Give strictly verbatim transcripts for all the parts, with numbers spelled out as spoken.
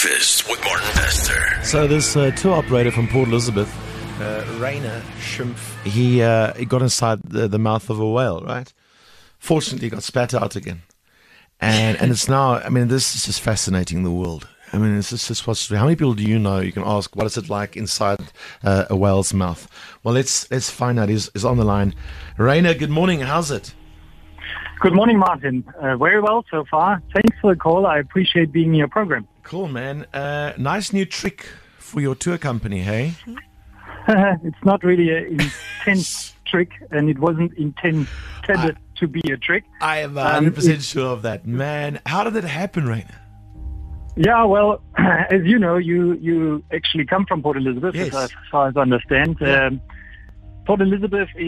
Breakfast with Martin Bester. So this uh, tour operator from Port Elizabeth, uh, Rainer Schimpf, he uh, he got inside the, the mouth of a whale, right? Fortunately, he got spat out again. And and it's now, I mean, this is just fascinating the world. I mean, it's just, just what's, how many people do you know? You can ask, what is it like inside uh, a whale's mouth? Well, let's let's find out. He's, he's on the line. Rainer, good morning. How's it? Good morning, Martin. Uh, very well so far. Thanks for the call. I appreciate being in your program. Cool, man. Uh, nice new trick for your tour company, hey? It's not really an intense trick, and it wasn't intended I, to be a trick. I am one hundred percent um, sure of that. Man, how did it happen, Rainer? Yeah, well, as you know, you, you actually come from Port Elizabeth, yes. as far as I understand. Yeah. Um, Port Elizabeth is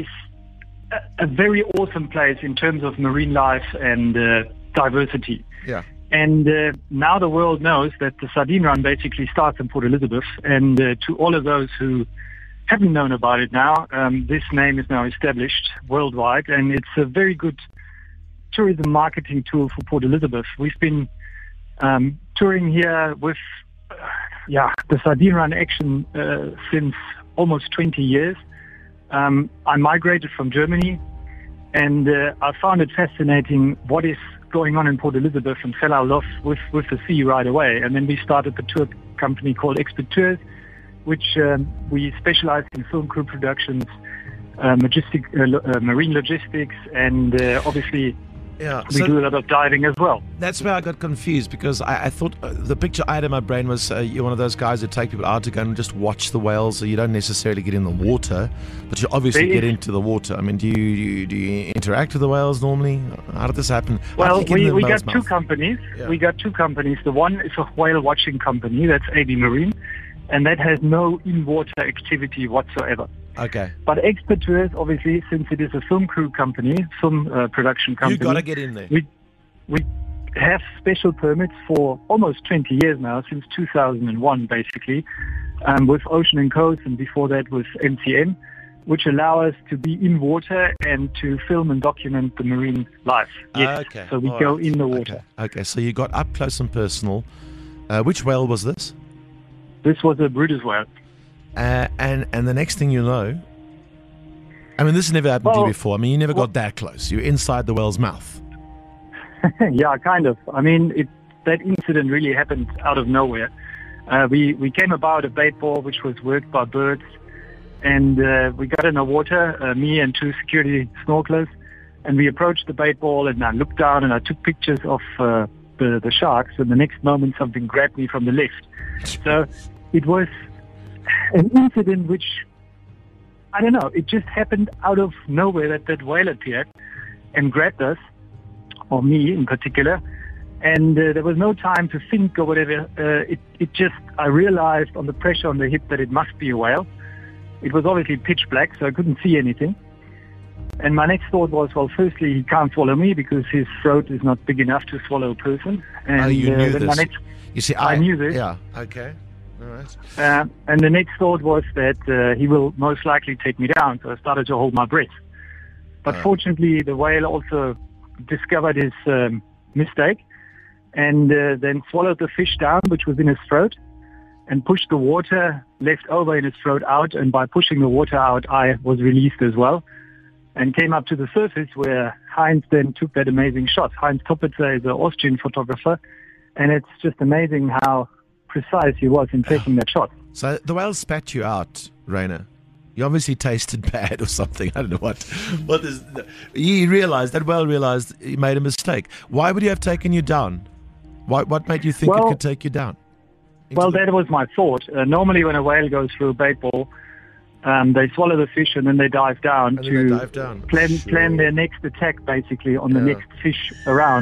a, a very awesome place in terms of marine life and uh, diversity. Yeah. And uh, now the world knows that the Sardine Run basically starts in Port Elizabeth. And uh, to all of those who haven't known about it now, um, this name is now established worldwide. And it's a very good tourism marketing tool for Port Elizabeth. We've been um, touring here with uh, yeah, the Sardine Run action uh, since almost twenty years. Um, I migrated from Germany, and uh, I found it fascinating what is going on in Port Elizabeth and fell in love with, with the sea right away. And then we started the tour company called Expert Tours, which um, we specialize in film crew productions, uh, logistic, uh, uh, marine logistics, and uh, obviously yeah, we so do a lot of diving as well. That's where I got confused, because I, I thought uh, the picture I had in my brain was uh, you're one of those guys that take people out to go and just watch the whales, so you don't necessarily get in the water, but you obviously There get is- into the water. I mean, do you, do you do you interact with the whales normally? How did this happen? How Well, did you get in we, the we whale's got two mouth? companies. Yeah. We got two companies. The one is a whale watching company, that's A B Marine, and that has no in-water activity whatsoever. Okay. But Expert Tours, obviously, since it is a film crew company, film uh, production company, You got to get in there. we we have special permits for almost twenty years now, since two thousand one, basically, um, with Ocean and Coast, and before that was M C M, which allow us to be in water and to film and document the marine life. Yes. Okay. So we All go right. in the water. Okay. okay, so you got up close and personal. Uh, which whale was this? This was a Brutus whale. Uh, and and the next thing you know, I mean, this has never happened to Well, you before. I mean, you never well- got that close. You're inside the whale's mouth. Yeah, kind of. I mean, it, that incident really happened out of nowhere. Uh, we, we came about a bait ball which was worked by birds, and uh, we got in the water, uh, me and two security snorkelers, and we approached the bait ball, and I looked down and I took pictures of uh, the, the sharks, and the next moment something grabbed me from the left. So it was an incident which, I don't know, it just happened out of nowhere that that whale appeared and grabbed us, or me in particular, and uh, there was no time to think or whatever. Uh, it, it just, I realized on the pressure on the hip that it must be a whale. It was obviously pitch black, so I couldn't see anything. And my next thought was, well, firstly, he can't swallow me because his throat is not big enough to swallow a person. And Oh, you uh, knew then this. my next, You see, I I, knew this. Yeah. Okay. All right. uh, and the next thought was that uh, he will most likely take me down. So I started to hold my breath. But Oh. fortunately, the whale also discovered his um, mistake and uh, then swallowed the fish down, which was in his throat, and pushed the water left over in his throat out. And by pushing the water out, I was released as well and came up to the surface, where Heinz then took that amazing shot. Heinz Toppitzer is an Austrian photographer, and it's just amazing how precise he was in taking that shot. So the whale spat you out, Rainer. You obviously tasted bad or something. I don't know what. What is? He realized that whale realized he made a mistake. Why would he have taken you down? Why, what made you think it Well- could take you down? Into Well, the- that was my thought. Uh, normally, when a whale goes through a bait ball, um, they swallow the fish and then they dive down And then to they dive down. plan Sure. plan their next attack, basically on the Yeah. next fish around.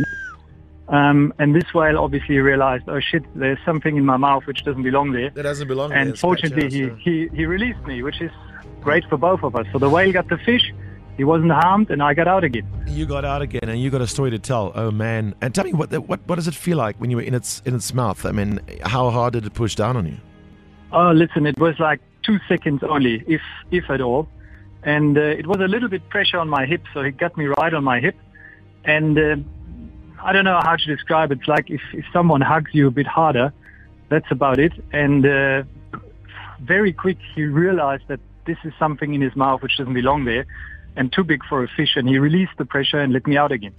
Um, and this whale obviously realized, oh shit, there's something in my mouth which doesn't belong there. That doesn't belong there. And It's spat you fortunately, out, he, yeah. he, he released me, which is great for both of us. So the whale got the fish, he wasn't harmed, and I got out again. You got out again, and you got a story to tell. Oh man! And tell me what what what does it feel like when you were in its in its mouth? I mean, how hard did it push down on you? Oh, listen, it was like two seconds only, if if at all. And uh, it was a little bit pressure on my hip, so it got me right on my hip. And uh, I don't know how to describe it. It's like if, if someone hugs you a bit harder, That's about it. And uh, very quick, he realized that this is something in his mouth which doesn't belong there and too big for a fish. And he released the pressure and let me out again.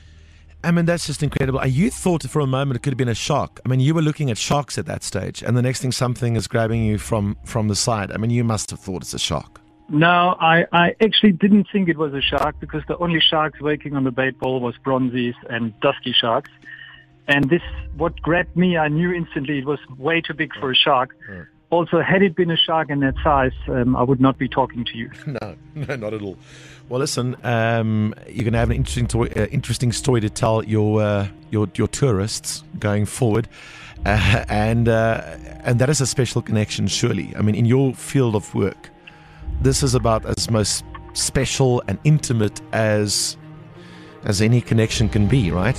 I mean, that's just incredible. And you thought for a moment it could have been a shark. I mean, you were looking at sharks at that stage, and the next thing, something is grabbing you from, from the side. I mean, you must have thought it's a shark. No, I, I actually didn't think it was a shark because the only sharks working on the bait ball was bronzies and dusky sharks. And this, what grabbed me, I knew instantly it was way too big for a shark. Mm. Also, had it been a shark in that size, um, I would not be talking to you. No, no, not at all. Well, listen, um, you're going to have an interesting, to- uh, interesting story to tell your uh, your your tourists going forward, uh, and uh, and that is a special connection, surely. I mean, in your field of work, this is about as most special and intimate as as any connection can be, right?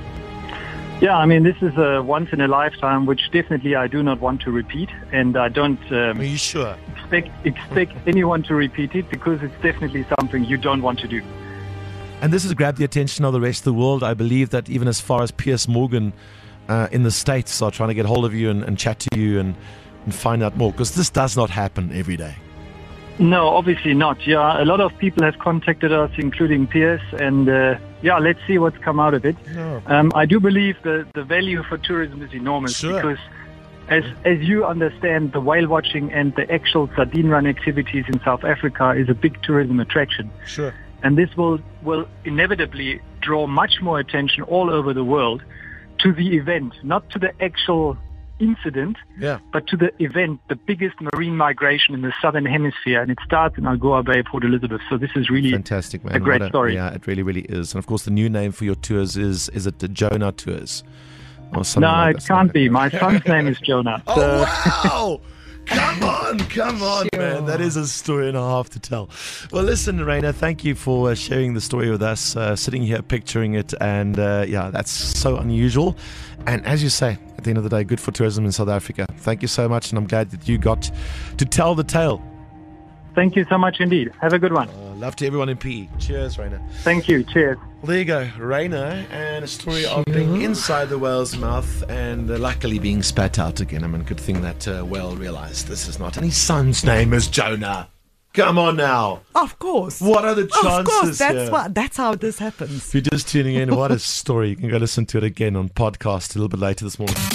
Yeah, I mean, this is a once in a lifetime, which definitely I do not want to repeat, and I don't um, Are you sure? expect expect anyone to repeat it because it's definitely something you don't want to do. And this has grabbed the attention of the rest of the world. I believe that even as far as Piers Morgan uh, in the States are trying to get hold of you and, and chat to you and, and find out more, because this does not happen every day. No, obviously not. Yeah, a lot of people have contacted us, including Piers, and uh, yeah, let's see what's come out of it. No. Um, I do believe the, the value for tourism is enormous Sure. because as as you understand, the whale watching and the actual sardine run activities in South Africa is a big tourism attraction. Sure. And this will, will inevitably draw much more attention all over the world to the event, not to the actual incident, Yeah. but to the event, the biggest marine migration in the southern hemisphere, and it starts in Algoa Bay, Port Elizabeth. So this is really Fantastic, man. a great What story. Yeah, it really, really is. And of course, the new name for your tours is, is it the Jonah Tours? Or something No, like it that, can't something be. like My son's name is Jonah. that. So- Oh, wow! Come on, come on, man. That is a story and a half to tell. Well, listen, Rainer, thank you for uh, sharing the story with us, uh, sitting here picturing it. And uh, yeah, that's so unusual. And as you say, at the end of the day, good for tourism in South Africa. Thank you so much. And I'm glad that you got to tell the tale. Thank you so much indeed. Have a good one. Uh, love to everyone in P E. Cheers, Rainer. Thank you. Cheers. Well, there you go, Rainer, and a story of being inside the whale's mouth and uh, luckily being spat out again. I mean, good thing that uh, whale realized this is not. And his son's name is Jonah. Come on now. Of course. What are the chances Of course, that's here? what. That's how this happens. If you're just tuning in, what a story. You can go listen to it again on podcast a little bit later this morning.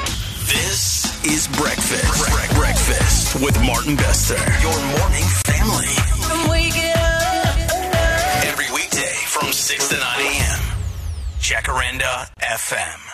This is Breakfast. Bre- Breakfast with Martin Bester. Your morning family. Wake up. Every weekday from six to nine a.m. Jacaranda F M.